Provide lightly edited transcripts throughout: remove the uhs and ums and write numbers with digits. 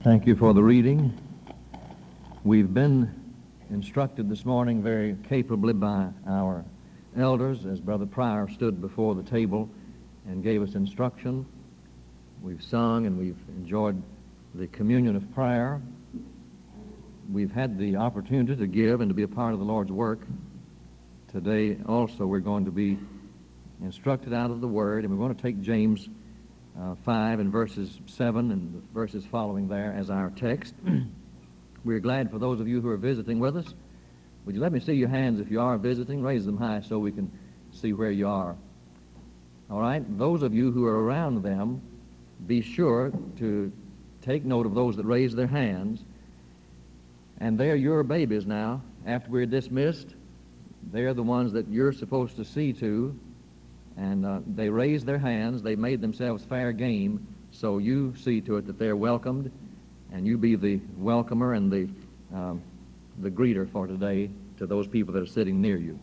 Thank you for the reading. We've been instructed this morning very capably by our elders as Brother Pryor stood before the table and gave us instruction. We've sung and we've enjoyed the communion of prayer. We've had the opportunity to give and to be a part of the Lord's work. Today also we're going to be instructed out of the Word, and we're going to take James 5 and verses 7 and the verses following there as our text. We're glad for those of you who are visiting with us. Would you let me see your hands if you are visiting? Raise them high so we can see where you are. All right, those of you who are around them, be sure to take note of those that raise their hands. And they're your babies now. After we're dismissed, they're the ones that you're supposed to see to. And they raised their hands. They made themselves fair game. So you see to it that they're welcomed, and you be the welcomer and the greeter for today to those people that are sitting near you.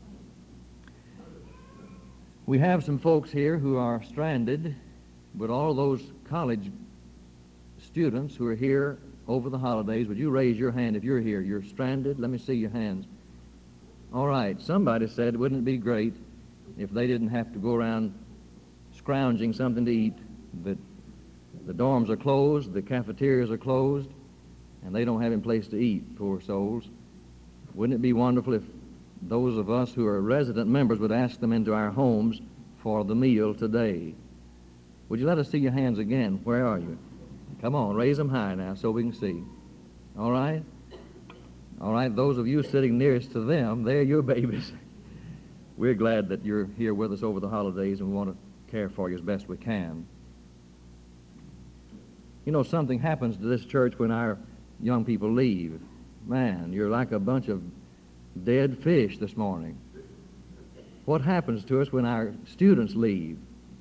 We have some folks here who are stranded, but all those college students who are here over the holidays, would you raise your hand if you're here? You're stranded? Let me see your hands. All right. Somebody said, wouldn't it be great if they didn't have to go around scrounging something to eat? That the dorms are closed, the cafeterias are closed, and they don't have any place to eat, poor souls. Wouldn't it be wonderful if those of us who are resident members would ask them into our homes for the meal today? Would you let us see your hands again? Where are you? Come on, raise them high now so we can see. All right? All right, those of you sitting nearest to them, they're your babies. We're glad that you're here with us over the holidays, and we want to care for you as best we can. You know, something happens to this church when our young people leave. Man, you're like a bunch of dead fish this morning. What happens to us when our students leave?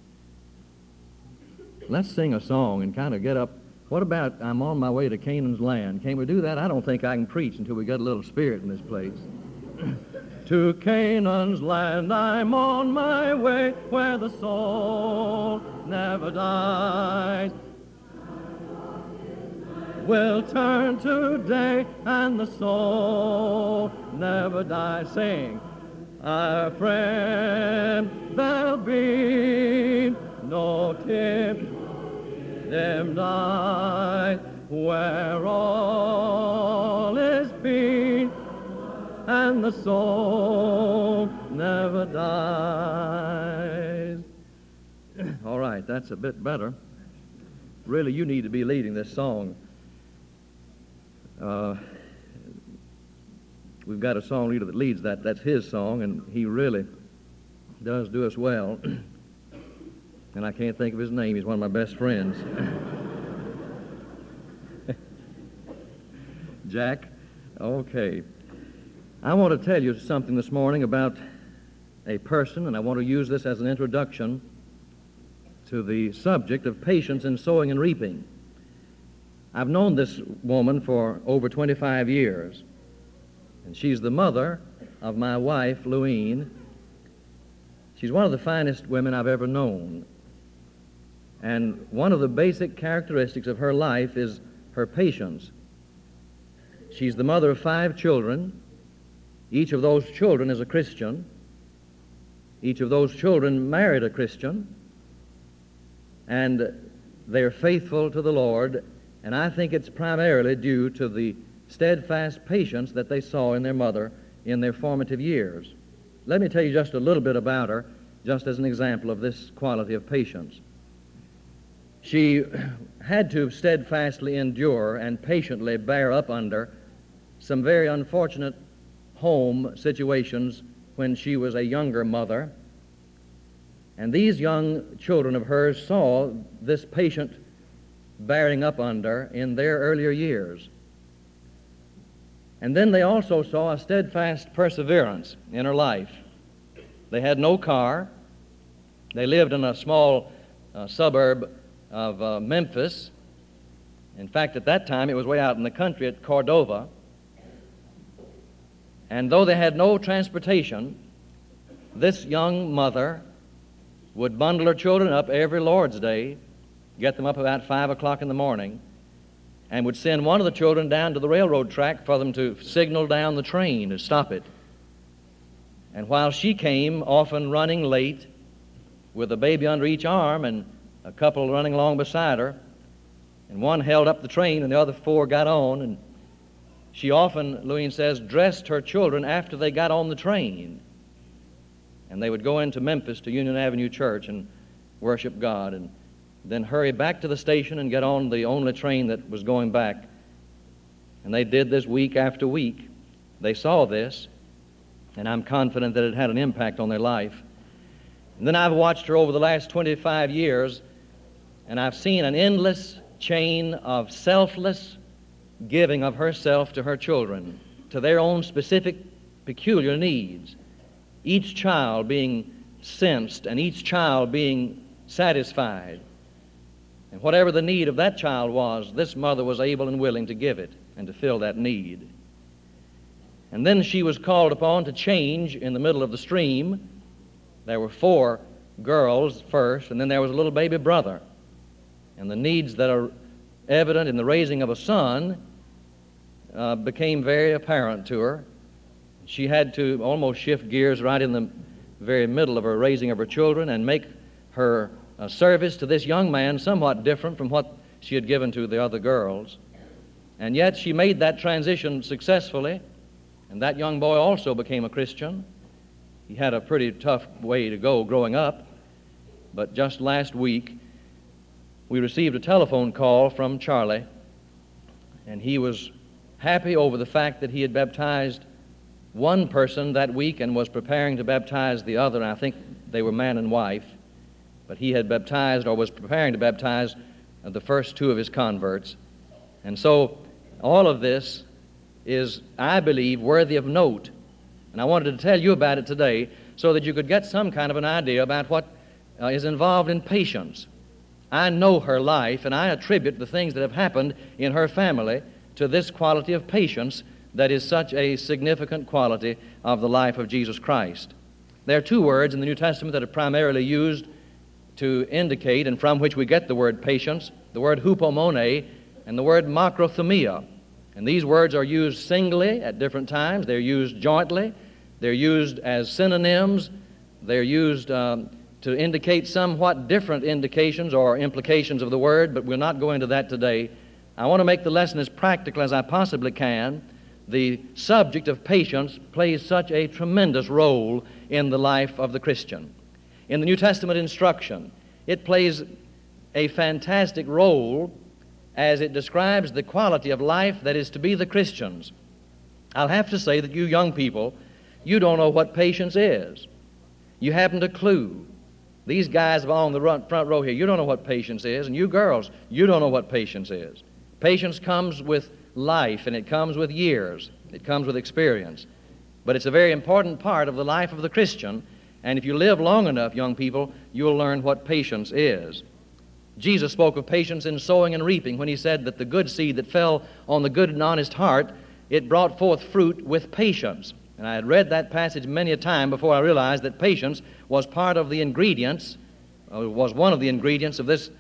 Let's sing a song and kind of get up. What about I'm on my way to Canaan's land? Can we do that? I don't think I can preach until we get a little spirit in this place. To Canaan's land I'm on my way, where the soul never dies. Will turn today, and the soul never dies. Sing, our friend, there'll be no dim night, where all is peace, and the soul never dies. All right, that's a bit better. Really, you need to be leading this song. We've got a song leader that leads that. That's his song, and he really does do us well. And I can't think of his name. He's one of my best friends. Jack? Okay. I want to tell you something this morning about a person, and I want to use this as an introduction to the subject of patience in sowing and reaping. I've known this woman for over 25 years, and she's the mother of my wife, Louine. She's one of the finest women I've ever known, and one of the basic characteristics of her life is her patience. She's the mother of 5 children. Each of those children is a Christian. Each of those children married a Christian, and they're faithful to the Lord, and I think it's primarily due to the steadfast patience that they saw in their mother in their formative years. Let me tell you just a little bit about her, just as an example of this quality of patience. She had to steadfastly endure and patiently bear up under some very unfortunate home situations when she was a younger mother. And these young children of hers saw this patient bearing up under in their earlier years. And then they also saw a steadfast perseverance in her life. They had no car. They lived in a small suburb of Memphis. In fact, at that time, it was way out in the country at Cordova. And though they had no transportation, this young mother would bundle her children up every Lord's Day, get them up about 5 o'clock in the morning, and would send one of the children down to the railroad track for them to signal down the train to stop it. And while she came, often running late, with a baby under each arm and a couple running along beside her, and one held up the train and the other four got on, and she often, Louine says, dressed her children after they got on the train. And they would go into Memphis to Union Avenue Church and worship God, and then hurry back to the station and get on the only train that was going back. And they did this week after week. They saw this, and I'm confident that it had an impact on their life. And then I've watched her over the last 25 years, and I've seen an endless chain of selfless giving of herself to her children, to their own specific, peculiar needs, each child being sensed and each child being satisfied. And whatever the need of that child was, this mother was able and willing to give it and to fill that need. And then she was called upon to change in the middle of the stream. There were 4 girls first, and then there was a little baby brother. And the needs that are evident in the raising of a son became very apparent to her. She had to almost shift gears right in the very middle of her raising of her children and make her service to this young man somewhat different from what she had given to the other girls. And yet she made that transition successfully, and that young boy also became a Christian. He had a pretty tough way to go growing up, but just last week we received a telephone call from Charlie, and he was happy over the fact that he had baptized one person that week and was preparing to baptize the other. I think they were man and wife, but he had baptized or was preparing to baptize the first 2 of his converts. And so all of this is, I believe, worthy of note. And I wanted to tell you about it today so that you could get some kind of an idea about what is involved in patience. I know her life, and I attribute the things that have happened in her family to this quality of patience that is such a significant quality of the life of Jesus Christ. There are 2 words in the New Testament that are primarily used to indicate and from which we get the word patience, the word hupomone and the word makrothumia. And these words are used singly at different times. They're used jointly. They're used as synonyms. They're used to indicate somewhat different indications or implications of the word, but we'll not go into that today. I want to make the lesson as practical as I possibly can. The subject of patience plays such a tremendous role in the life of the Christian. In the New Testament instruction, it plays a fantastic role as it describes the quality of life that is to be the Christian's. I'll have to say that you young people, you don't know what patience is. You haven't a clue. These guys along the front row here, you don't know what patience is, and you girls, you don't know what patience is. Patience comes with life, and it comes with years. It comes with experience. But it's a very important part of the life of the Christian, and if you live long enough, young people, you'll learn what patience is. Jesus spoke of patience in sowing and reaping when he said that the good seed that fell on the good and honest heart, it brought forth fruit with patience. And I had read that passage many a time before I realized that patience was part of the ingredients, was one of the ingredients of this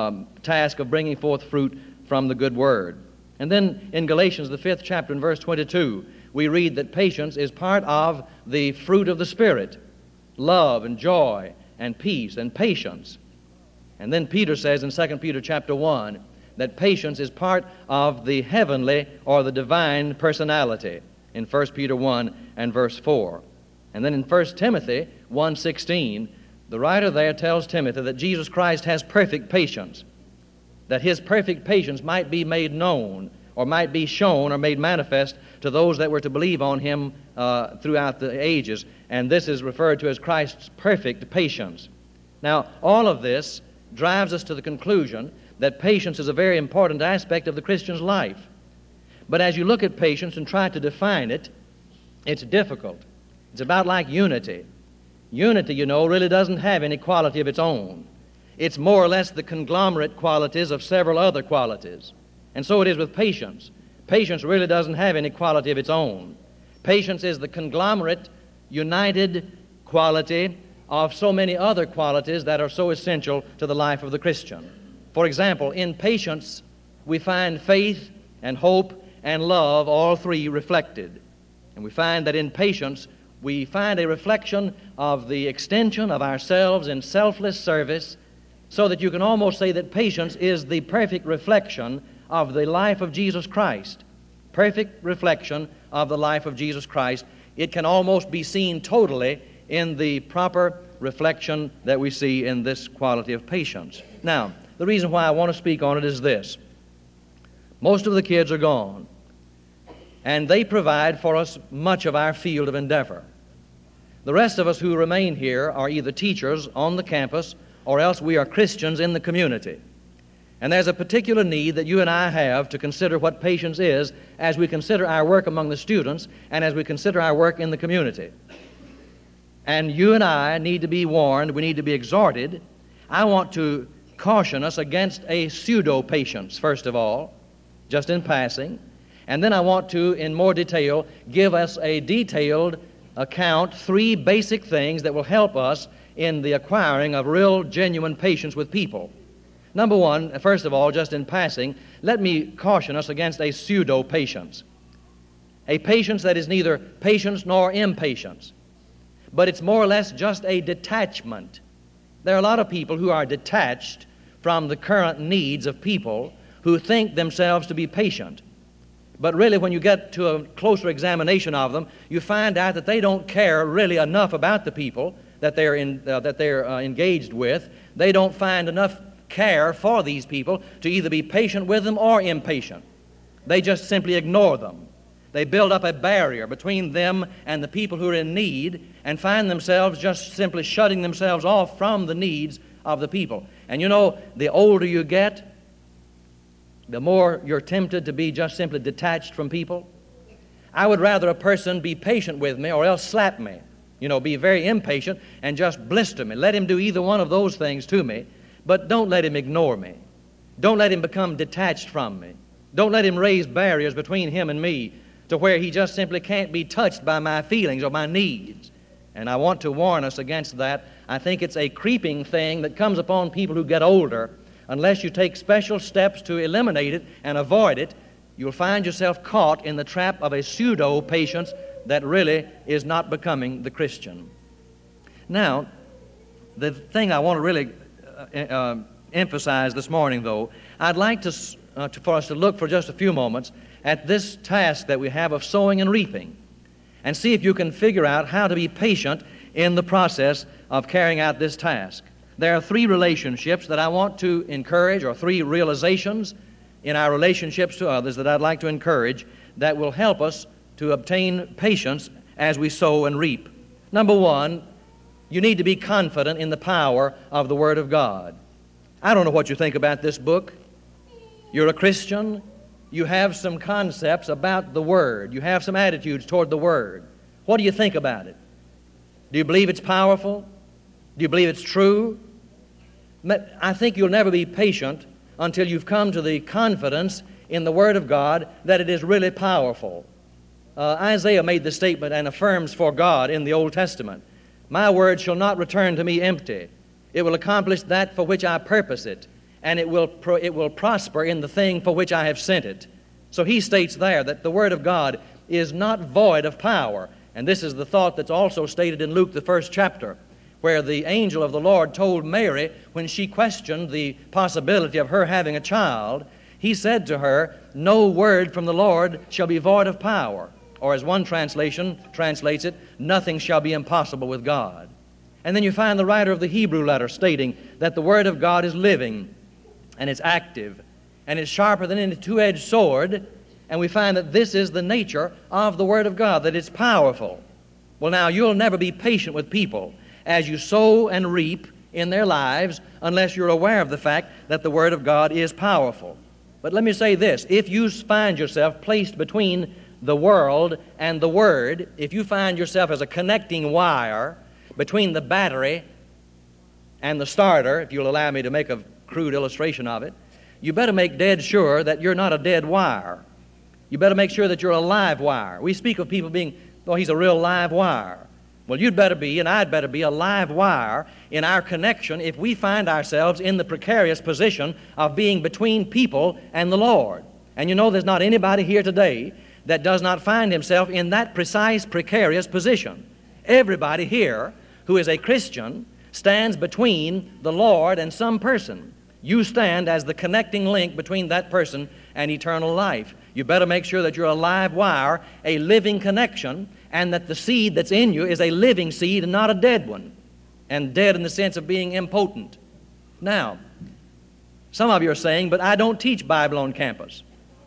task of bringing forth fruit from the good word. And then in Galatians, the 5th chapter, in verse 22, we read that patience is part of the fruit of the Spirit, love and joy and peace and patience. And then Peter says in 2 Peter chapter 1 that patience is part of the heavenly or the divine personality in 1 Peter 1 and verse 4. And then in 1 Timothy 1:16, the writer there tells Timothy that Jesus Christ has perfect patience, that his perfect patience might be made known or might be shown or made manifest to those that were to believe on him throughout the ages. And this is referred to as Christ's perfect patience. Now, all of this drives us to the conclusion that patience is a very important aspect of the Christian's life. But as you look at patience and try to define it, it's difficult. It's about like unity. Unity, you know, really doesn't have any quality of its own. It's more or less the conglomerate qualities of several other qualities. And so it is with patience. Patience really doesn't have any quality of its own. Patience is the conglomerate, united quality of so many other qualities that are so essential to the life of the Christian. For example, in patience, we find faith and hope and love, all three reflected. And we find that in patience, we find a reflection of the extension of ourselves in selfless service, so that you can almost say that patience is the perfect reflection of the life of Jesus Christ. Perfect reflection of the life of Jesus Christ. It can almost be seen totally in the proper reflection that we see in this quality of patience. Now, the reason why I want to speak on it is this. Most of the kids are gone, and they provide for us much of our field of endeavor. The rest of us who remain here are either teachers on the campus or else we are Christians in the community. And there's a particular need that you and I have to consider what patience is as we consider our work among the students and as we consider our work in the community. And you and I need to be warned, we need to be exhorted. I want to caution us against a pseudo-patience, first of all, just in passing. And then I want to, in more detail, give us a detailed account, three basic things that will help us in the acquiring of real, genuine patience with people. Number one, first of all, just in passing, let me caution us against a pseudo-patience. A patience that is neither patience nor impatience, but it's more or less just a detachment. There are a lot of people who are detached from the current needs of people who think themselves to be patient. But really, when you get to a closer examination of them, you find out that they don't care really enough about the people that they're engaged with. They don't find enough care for these people to either be patient with them or impatient. They just simply ignore them. They build up a barrier between them and the people who are in need and find themselves just simply shutting themselves off from the needs of the people. And you know, the older you get, the more you're tempted to be just simply detached from people. I would rather a person be patient with me or else slap me. You know, be very impatient and just blister me. Let him do either one of those things to me, but don't let him ignore me. Don't let him become detached from me. Don't let him raise barriers between him and me to where he just simply can't be touched by my feelings or my needs. And I want to warn us against that. I think it's a creeping thing that comes upon people who get older. Unless you take special steps to eliminate it and avoid it, you'll find yourself caught in the trap of a pseudo-patience that really is not becoming the Christian. Now, the thing I want to really emphasize this morning, though, I'd like for us to look for just a few moments at this task that we have of sowing and reaping, and see if you can figure out how to be patient in the process of carrying out this task. There are three relationships that I want to encourage, or three realizations in our relationships to others that I'd like to encourage that will help us to obtain patience as we sow and reap. Number one, you need to be confident in the power of the Word of God. I don't know what you think about this book. You're a Christian. You have some concepts about the Word. You have some attitudes toward the Word. What do you think about it? Do you believe it's powerful? Do you believe it's true? I think you'll never be patient until you've come to the confidence in the Word of God that it is really powerful. Isaiah made the statement and affirms for God in the Old Testament, "My word shall not return to me empty. It will accomplish that for which I purpose it, and it will prosper in the thing for which I have sent it." So he states there that the Word of God is not void of power. And this is the thought that's also stated in Luke, the 1st chapter, where the angel of the Lord told Mary, when she questioned the possibility of her having a child, he said to her, "No word from the Lord shall be void of power." Or as one translation translates it, "Nothing shall be impossible with God." And then you find the writer of the Hebrew letter stating that the Word of God is living, and it's active, and it's sharper than any two-edged sword. And we find that this is the nature of the Word of God, that it's powerful. Well, now, you'll never be patient with people as you sow and reap in their lives unless you're aware of the fact that the Word of God is powerful. But let me say this, if you find yourself placed between the world and the Word, if you find yourself as a connecting wire between the battery and the starter, if you'll allow me to make a crude illustration of it, you better make dead sure that you're not a dead wire. You better make sure that you're a live wire. We speak of people being, oh, he's a real live wire. Well, you'd better be, and I'd better be, a live wire in our connection if we find ourselves in the precarious position of being between people and the Lord. And you know, there's not anybody here today that does not find himself in that precise, precarious position. Everybody here who is a Christian stands between the Lord and some person. You stand as the connecting link between that person and eternal life. You better make sure that you're a live wire, a living connection, and that the seed that's in you is a living seed and not a dead one, and dead in the sense of being impotent. Now, some of you are saying, but I don't teach Bible on campus.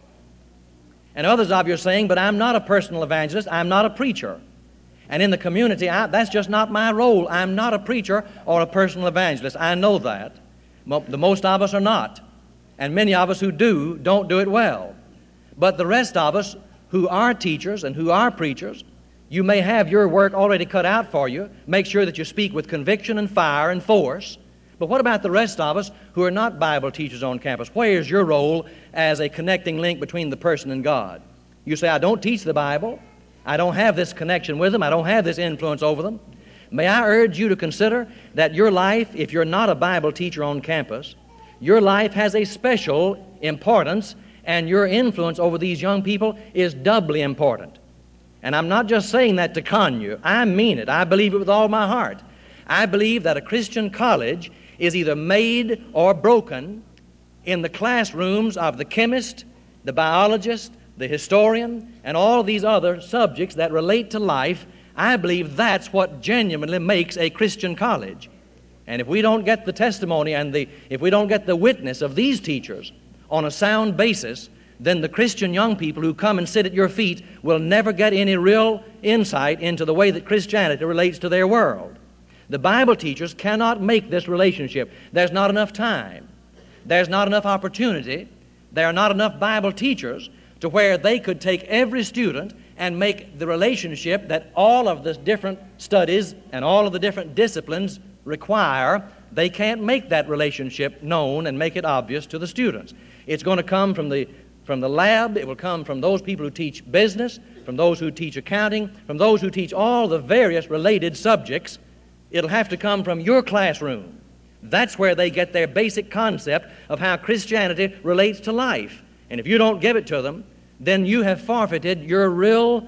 And others of you are saying, but I'm not a personal evangelist, I'm not a preacher. And in the community, that's just not my role. I'm not a preacher or a personal evangelist. I know that. The most of us are not. And many of us who do, don't do it well. But the rest of us who are teachers and who are preachers, you may have your work already cut out for you. Make sure that you speak with conviction and fire and force. But what about the rest of us who are not Bible teachers on campus? Where is your role as a connecting link between the person and God? You say, I don't teach the Bible. I don't have this connection with them. I don't have this influence over them. May I urge you to consider that your life, if you're not a Bible teacher on campus, your life has a special importance, and your influence over these young people is doubly important. And I'm not just saying that to con you. I mean it. I believe it with all my heart. I believe that a Christian college is either made or broken in the classrooms of the chemist, the biologist, the historian, and all these other subjects that relate to life. I believe that's what genuinely makes a Christian college. And if we don't get the testimony and if we don't get the witness of these teachers on a sound basis, then the Christian young people who come and sit at your feet will never get any real insight into the way that Christianity relates to their world. The Bible teachers cannot make this relationship. There's not enough time. There's not enough opportunity. There are not enough Bible teachers to where they could take every student and make the relationship that all of the different studies and all of the different disciplines require. They can't make that relationship known and make it obvious to the students. It's going to come from the lab. It will come from those people who teach business, from those who teach accounting, from those who teach all the various related subjects. It'll have to come from your classroom. That's where they get their basic concept of how Christianity relates to life. And if you don't give it to them, then you have forfeited your real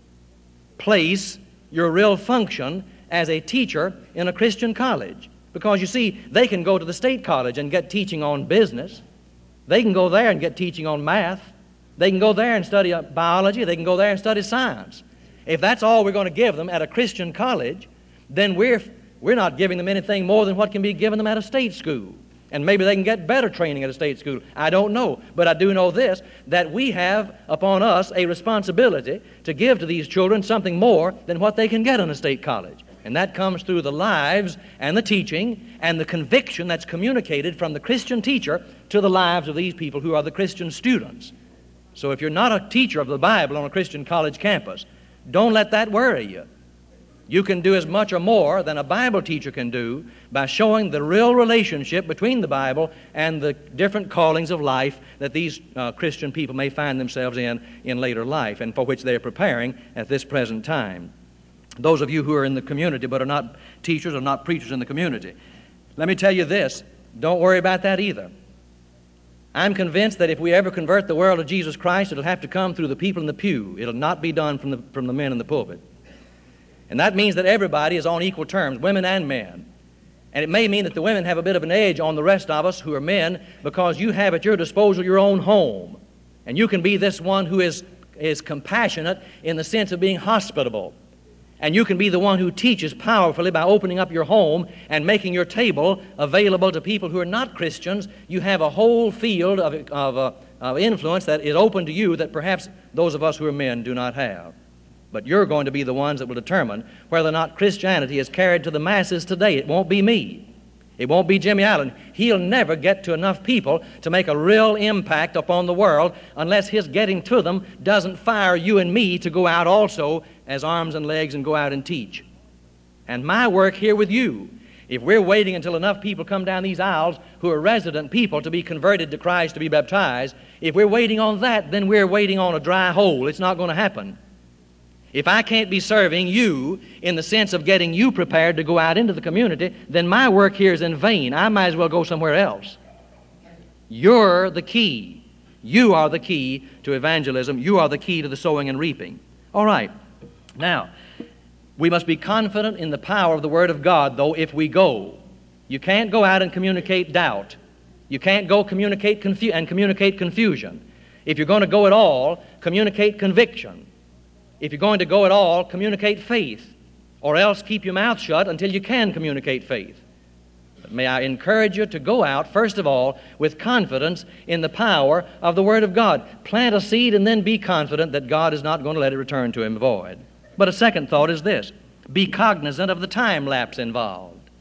place, your real function as a teacher in a Christian college. Because you see, they can go to the state college and get teaching on business. They can go there and get teaching on math. They can go there and study biology. They can go there and study science. If that's all we're going to give them at a Christian college, then we're not giving them anything more than what can be given them at a state school. And maybe they can get better training at a state school. I don't know. But I do know this, that we have upon us a responsibility to give to these children something more than what they can get in a state college. And that comes through the lives and the teaching and the conviction that's communicated from the Christian teacher to the lives of these people who are the Christian students. So if you're not a teacher of the Bible on a Christian college campus, don't let that worry you. You can do as much or more than a Bible teacher can do by showing the real relationship between the Bible and the different callings of life that these Christian people may find themselves in later life and for which they are preparing at this present time. Those of you who are in the community but are not teachers or not preachers in the community, let me tell you this, don't worry about that either. I'm convinced that if we ever convert the world to Jesus Christ, it'll have to come through the people in the pew. It'll not be done from the men in the pulpit. And that means that everybody is on equal terms, women and men. And it may mean that the women have a bit of an edge on the rest of us who are men because you have at your disposal your own home. And you can be this one who is compassionate in the sense of being hospitable. And you can be the one who teaches powerfully by opening up your home and making your table available to people who are not Christians. You have a whole field of influence that is open to you that perhaps those of us who are men do not have. But you're going to be the ones that will determine whether or not Christianity is carried to the masses today. It won't be me. It won't be Jimmy Allen. He'll never get to enough people to make a real impact upon the world unless his getting to them doesn't fire you and me to go out also as arms and legs and go out and teach. And my work here with you, if we're waiting until enough people come down these aisles who are resident people to be converted to Christ, to be baptized, if we're waiting on that, then we're waiting on a dry hole. It's not going to happen. If I can't be serving you in the sense of getting you prepared to go out into the community, then my work here is in vain. I might as well go somewhere else. You're the key. You are the key to evangelism. You are the key to the sowing and reaping. All right. Now, we must be confident in the power of the Word of God, though, if we go. You can't go out and communicate doubt. You can't go communicate confusion. If you're going to go at all, communicate conviction. If you're going to go at all, communicate faith, or else keep your mouth shut until you can communicate faith. But may I encourage you to go out, first of all, with confidence in the power of the Word of God. Plant a seed and then be confident that God is not going to let it return to him void. But a second thought is this: be cognizant of the time lapse involved.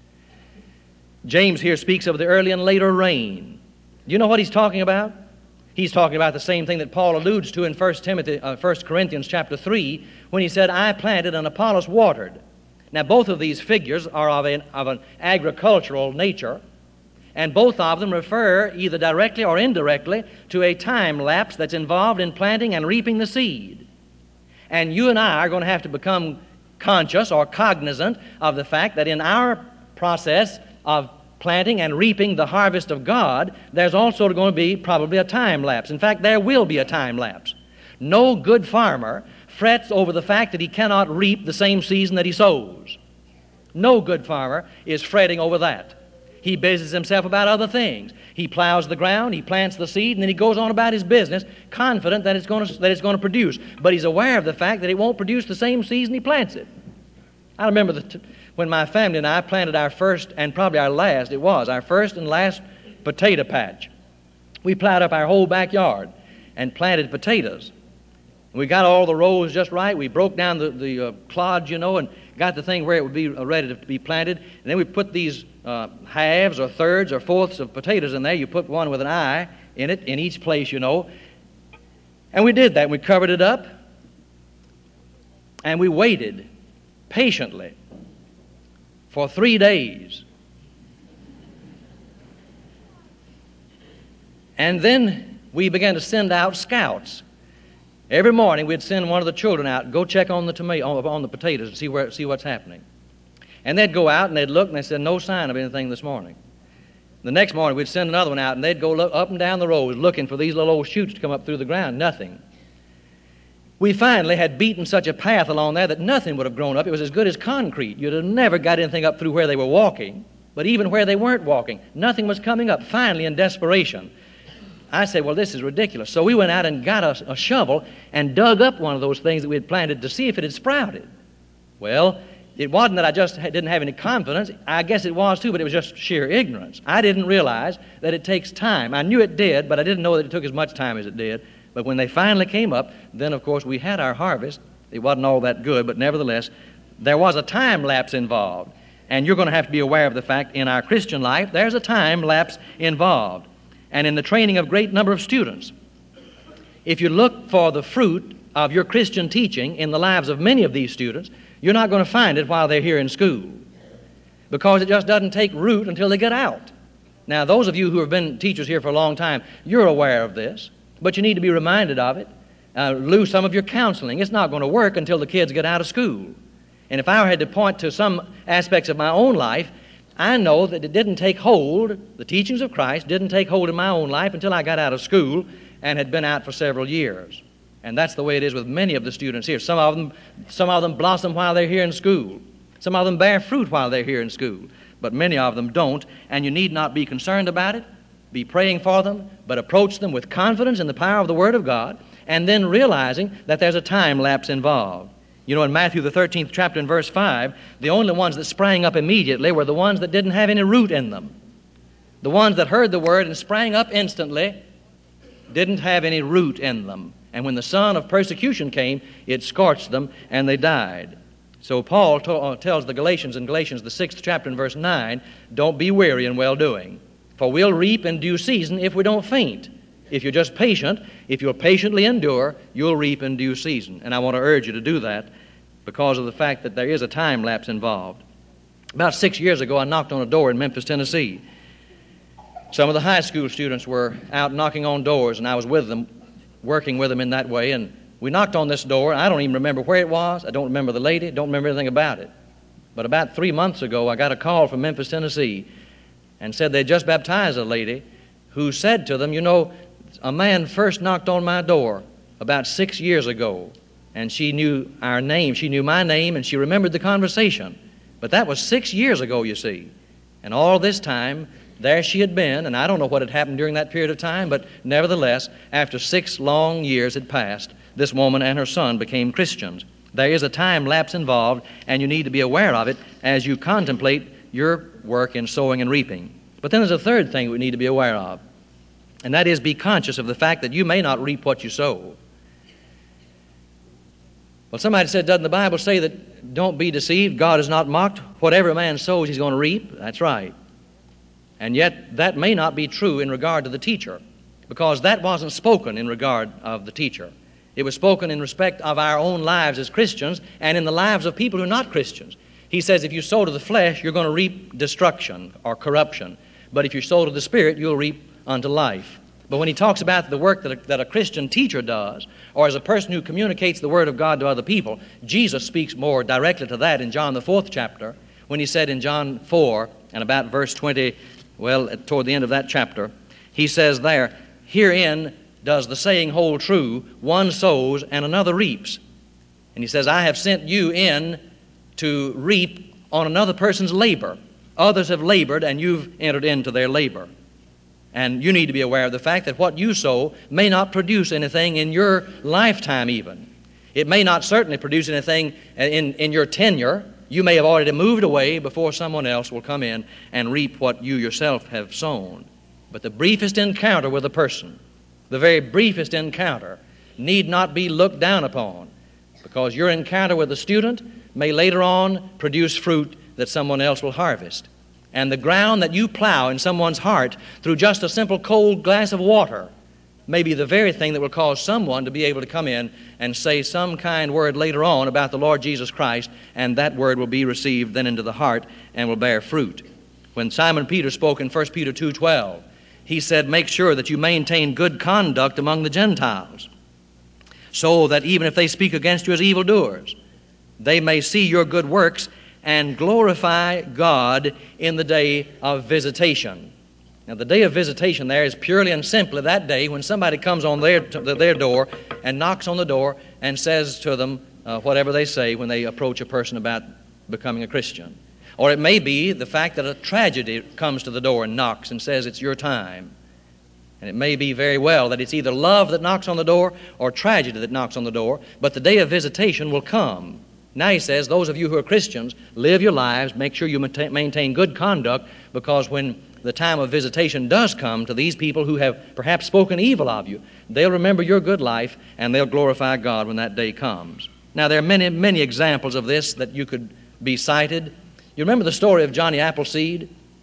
James here speaks of the early and later rain. Do you know what he's talking about? He's talking about the same thing that Paul alludes to in 1 Corinthians chapter 3, when he said, I planted and Apollos watered. Now, both of these figures are of an agricultural nature, and both of them refer either directly or indirectly to a time lapse that's involved in planting and reaping the seed. And you and I are going to have to become conscious or cognizant of the fact that in our process of planting and reaping the harvest of God, there's also going to be probably a time lapse. In fact, there will be a time lapse. No good farmer frets over the fact that he cannot reap the same season that he sows. No good farmer is fretting over that. He busies himself about other things. He plows the ground, he plants the seed, and then he goes on about his business, confident that it's going to produce. But he's aware of the fact that it won't produce the same season he plants it. I remember when my family and I planted our first and probably our last potato patch. We plowed up our whole backyard and planted potatoes. We got all the rows just right. We broke down the clods, and got the thing where it would be ready to be planted. And then we put these halves or thirds or fourths of potatoes in there. You put one with an eye in it in each place, And we did that. We covered it up, and we waited patiently for 3 days. And then we began to send out scouts. Every morning we'd send one of the children out, go check on the potatoes and see what's happening. And they'd go out and they'd look and they said, no sign of anything this morning. The next morning we'd send another one out and they'd go look up and down the rows looking for these little old shoots to come up through the ground. Nothing. We finally had beaten such a path along there that nothing would have grown up. It was as good as concrete. You'd have never got anything up through where they were walking. But even where they weren't walking, nothing was coming up. Finally, in desperation, I said, well, this is ridiculous. So we went out and got a shovel and dug up one of those things that we had planted to see if it had sprouted. Well, it wasn't that I just didn't have any confidence. I guess it was too, but it was just sheer ignorance. I didn't realize that it takes time. I knew it did, but I didn't know that it took as much time as it did. But when they finally came up, then, of course, we had our harvest. It wasn't all that good, but nevertheless, there was a time lapse involved. And you're going to have to be aware of the fact in our Christian life, there's a time lapse involved. And in the training of a great number of students, if you look for the fruit of your Christian teaching in the lives of many of these students, you're not going to find it while they're here in school, because it just doesn't take root until they get out. Now, those of you who have been teachers here for a long time, you're aware of this. But you need to be reminded of it. Lose some of your counseling. It's not going to work until the kids get out of school. And if I had to point to some aspects of my own life, I know that it didn't take hold, the teachings of Christ didn't take hold in my own life until I got out of school and had been out for several years. And that's the way it is with many of the students here. Some of them blossom while they're here in school. Some of them bear fruit while they're here in school. But many of them don't, and you need not be concerned about it. Be praying for them, but approach them with confidence in the power of the Word of God, and then realizing that there's a time lapse involved. In Matthew the 13th chapter in verse 5, the only ones that sprang up immediately were the ones that didn't have any root in them. The ones that heard the Word and sprang up instantly didn't have any root in them. And when the sun of persecution came, it scorched them, and they died. So Paul tells the Galatians in Galatians the 6th chapter in verse 9, don't be weary in well-doing. For we'll reap in due season if we don't faint. If you're just patient, if you'll patiently endure, you'll reap in due season. And I want to urge you to do that because of the fact that there is a time lapse involved. About 6 years ago, I knocked on a door in Memphis, Tennessee. Some of the high school students were out knocking on doors, and I was with them, working with them in that way. And We knocked on this door. I don't even remember where it was. I don't remember the lady. Don't remember anything about it. But about 3 months ago, I got a call from Memphis, Tennessee, and said they just baptized a lady who said to them, you know, a man first knocked on my door about 6 years ago, and she knew our name. She knew my name, and she remembered the conversation. But that was 6 years ago, you see. And all this time, there she had been, and I don't know what had happened during that period of time, but nevertheless, after 6 long years had passed, this woman and her son became Christians. There is a time lapse involved, and you need to be aware of it as you contemplate your work in sowing and reaping. But then there's a third thing we need to be aware of, and that is be conscious of the fact that you may not reap what you sow. Well, somebody said, doesn't the Bible say that don't be deceived, God is not mocked? Whatever a man sows, he's going to reap. That's right. And yet that may not be true in regard to the teacher, because that wasn't spoken in regard of the teacher. It was spoken in respect of our own lives as Christians and in the lives of people who are not Christians. He says if you sow to the flesh, you're going to reap destruction or corruption. But if you sow to the Spirit, you'll reap unto life. But when he talks about the work that a Christian teacher does, or as a person who communicates the Word of God to other people, Jesus speaks more directly to that in John the 4th chapter, when he said in John 4 and about verse 20, toward the end of that chapter, he says there, herein does the saying hold true, one sows and another reaps. And he says, I have sent you in to reap on another person's labor. Others have labored and you've entered into their labor. And you need to be aware of the fact that what you sow may not produce anything in your lifetime even. It may not certainly produce anything in your tenure. You may have already moved away before someone else will come in and reap what you yourself have sown. But the briefest encounter with a person, the very briefest encounter, need not be looked down upon, because your encounter with a student may later on produce fruit that someone else will harvest. And the ground that you plow in someone's heart through just a simple cold glass of water may be the very thing that will cause someone to be able to come in and say some kind word later on about the Lord Jesus Christ, and that word will be received then into the heart and will bear fruit. When Simon Peter spoke in 1 Peter 2:12, he said, make sure that you maintain good conduct among the Gentiles, so that even if they speak against you as evildoers, they may see your good works and glorify God in the day of visitation. Now, the day of visitation there is purely and simply that day when somebody comes on their door and knocks on the door and says to them whatever they say when they approach a person about becoming a Christian. Or it may be the fact that a tragedy comes to the door and knocks and says it's your time. And it may be very well that it's either love that knocks on the door or tragedy that knocks on the door, but the day of visitation will come. Now he says, those of you who are Christians, live your lives, make sure you maintain good conduct, because when the time of visitation does come to these people who have perhaps spoken evil of you, they'll remember your good life and they'll glorify God when that day comes. Now there are many, many examples of this that you could be cited. You remember the story of Johnny Appleseed?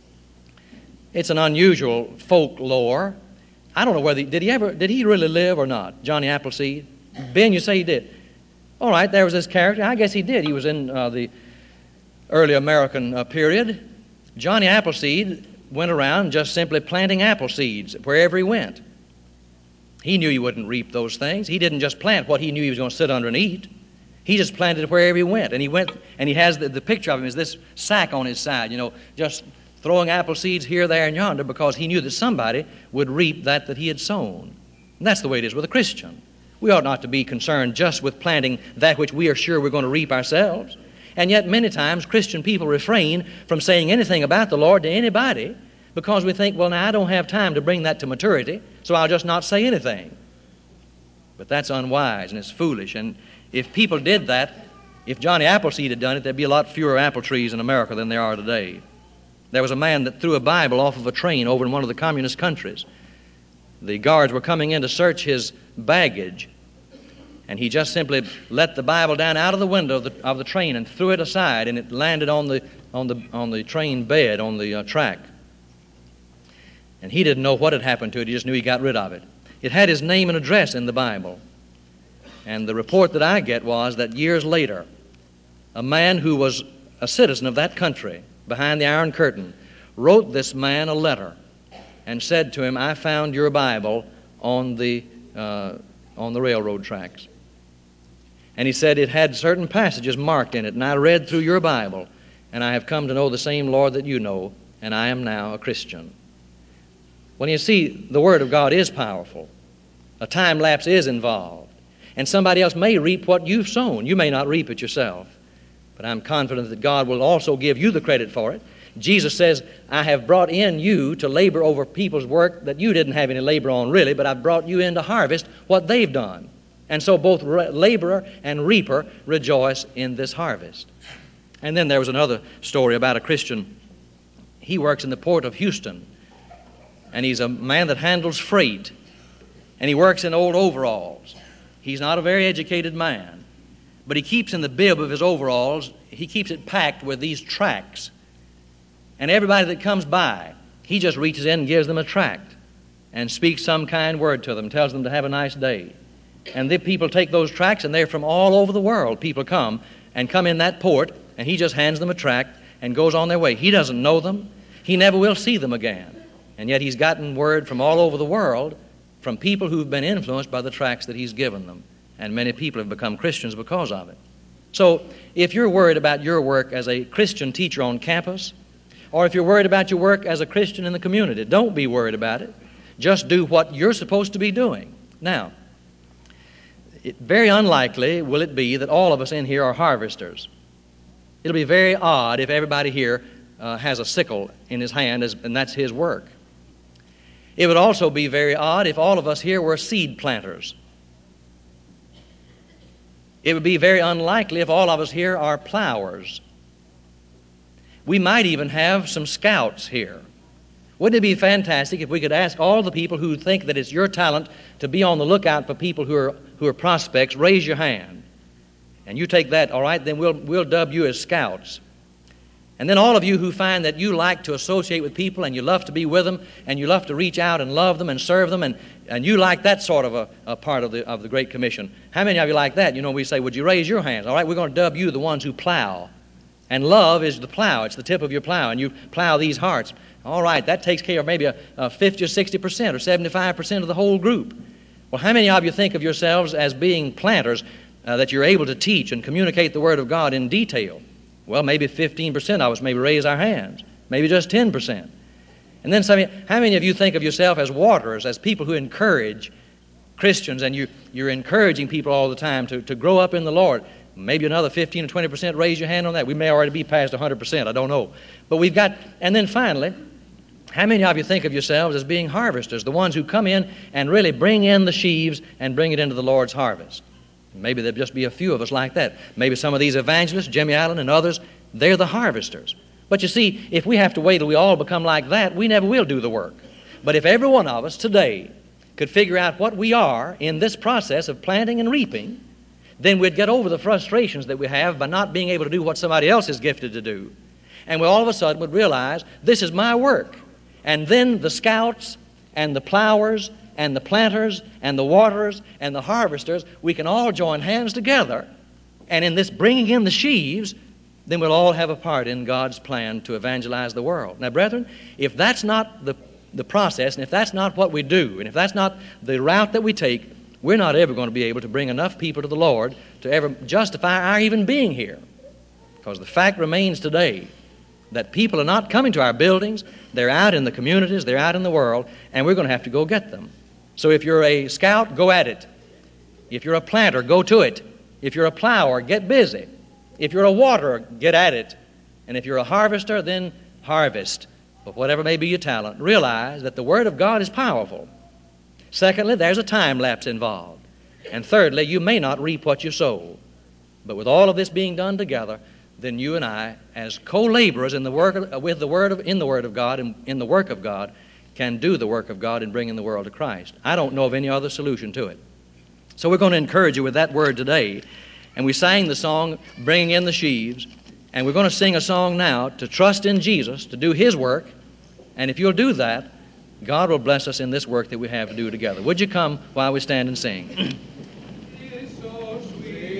It's an unusual folklore. I don't know whether did he really live or not, Johnny Appleseed? Ben, you say he did. All right, there was this character. I guess he did. He was in the early American period. Johnny Appleseed went around just simply planting apple seeds wherever he went. He knew he wouldn't reap those things. He didn't just plant what he knew he was going to sit under and eat. He just planted it wherever he went. And he went, and he has the picture of him is this sack on his side, just throwing apple seeds here, there, and yonder, because he knew that somebody would reap that he had sown. And that's the way it is with a Christian. We ought not to be concerned just with planting that which we are sure we're going to reap ourselves. And yet many times Christian people refrain from saying anything about the Lord to anybody because we think, well, now I don't have time to bring that to maturity, so I'll just not say anything. But that's unwise and it's foolish. And if people did that, if Johnny Appleseed had done it, there'd be a lot fewer apple trees in America than there are today. There was a man that threw a Bible off of a train over in one of the communist countries. The guards were coming in to search his baggage, and he just simply let the Bible down out of the window of the train and threw it aside, and it landed on the train bed on the track. And he didn't know what had happened to it. He just knew he got rid of it. It had his name and address in the Bible. And the report that I get was that years later, a man who was a citizen of that country behind the Iron Curtain wrote this man a letter and said to him, I found your Bible on the railroad tracks. And he said it had certain passages marked in it, and I read through your Bible, and I have come to know the same Lord that you know, and I am now a Christian. Well, you see, the Word of God is powerful. A time lapse is involved. And somebody else may reap what you've sown. You may not reap it yourself. But I'm confident that God will also give you the credit for it. Jesus says, I have brought in you to labor over people's work that you didn't have any labor on really, but I've brought you in to harvest what they've done. And so both laborer and reaper rejoice in this harvest. And then there was another story about a Christian. He works in the port of Houston, and he's a man that handles freight, and he works in old overalls. He's not a very educated man, but he keeps in the bib of his overalls, he keeps it packed with these tracts. And everybody that comes by, he just reaches in and gives them a tract and speaks some kind word to them, tells them to have a nice day. And the people take those tracts, and they're from all over the world. People come in that port, and he just hands them a tract and goes on their way. He doesn't know them. He never will see them again. And yet he's gotten word from all over the world from people who've been influenced by the tracts that he's given them. And many people have become Christians because of it. So if you're worried about your work as a Christian teacher on campus, or if you're worried about your work as a Christian in the community, don't be worried about it. Just do what you're supposed to be doing. Now, very unlikely will it be that all of us in here are harvesters. It'll be very odd if everybody here has a sickle in his hand, and that's his work. It would also be very odd if all of us here were seed planters. It would be very unlikely if all of us here are plowers. We might even have some scouts here. Wouldn't it be fantastic if we could ask all the people who think that it's your talent to be on the lookout for people who are prospects, raise your hand. And you take that, all right, then we'll dub you as scouts. And then all of you who find that you like to associate with people and you love to be with them and you love to reach out and love them and serve them and you like that sort of a part of the Great Commission. How many of you like that? You know, we say, would you raise your hands? All right, we're going to dub you the ones who plow. And love is the plow. It's the tip of your plow, and you plow these hearts. All right, that takes care of maybe a 50 or 60% or 75% of the whole group. Well, how many of you think of yourselves as being planters that you're able to teach and communicate the Word of God in detail? Well, maybe 15% of us maybe raise our hands, maybe just 10%. And then how many of you think of yourself as waterers, as people who encourage Christians, and you're encouraging people all the time to grow up in the Lord? Maybe another 15 or 20% raise your hand on that. We may already be past 100%, I don't know. But we've got, and then finally, how many of you think of yourselves as being harvesters, the ones who come in and really bring in the sheaves and bring it into the Lord's harvest? Maybe there'll just be a few of us like that. Maybe some of these evangelists, Jimmy Allen and others, they're the harvesters. But you see, if we have to wait till we all become like that, we never will do the work. But if every one of us today could figure out what we are in this process of planting and reaping, then we'd get over the frustrations that we have by not being able to do what somebody else is gifted to do. And we all of a sudden would realize, this is my work. And then the scouts and the plowers and the planters and the waterers and the harvesters, we can all join hands together. And in this bringing in the sheaves, then we'll all have a part in God's plan to evangelize the world. Now, brethren, if that's not the process, and if that's not what we do, and if that's not the route that we take, we're not ever going to be able to bring enough people to the Lord to ever justify our even being here. Because the fact remains today that people are not coming to our buildings, they're out in the communities, they're out in the world, and we're going to have to go get them. So if you're a scout, go at it. If you're a planter, go to it. If you're a plower, get busy. If you're a waterer, get at it. And if you're a harvester, then harvest. But whatever may be your talent, realize that the Word of God is powerful. Secondly, there's a time lapse involved. And thirdly, you may not reap what you sow. But with all of this being done together, then you and I, as co-laborers in the work in the Word of God and in the work of God, can do the work of God in bringing the world to Christ. I don't know of any other solution to it. So we're going to encourage you with that word today. And we sang the song, Bringing in the Sheaves. And we're going to sing a song now to trust in Jesus, to do His work. And if you'll do that, God will bless us in this work that we have to do together. Would you come while we stand and sing? It's so sweet.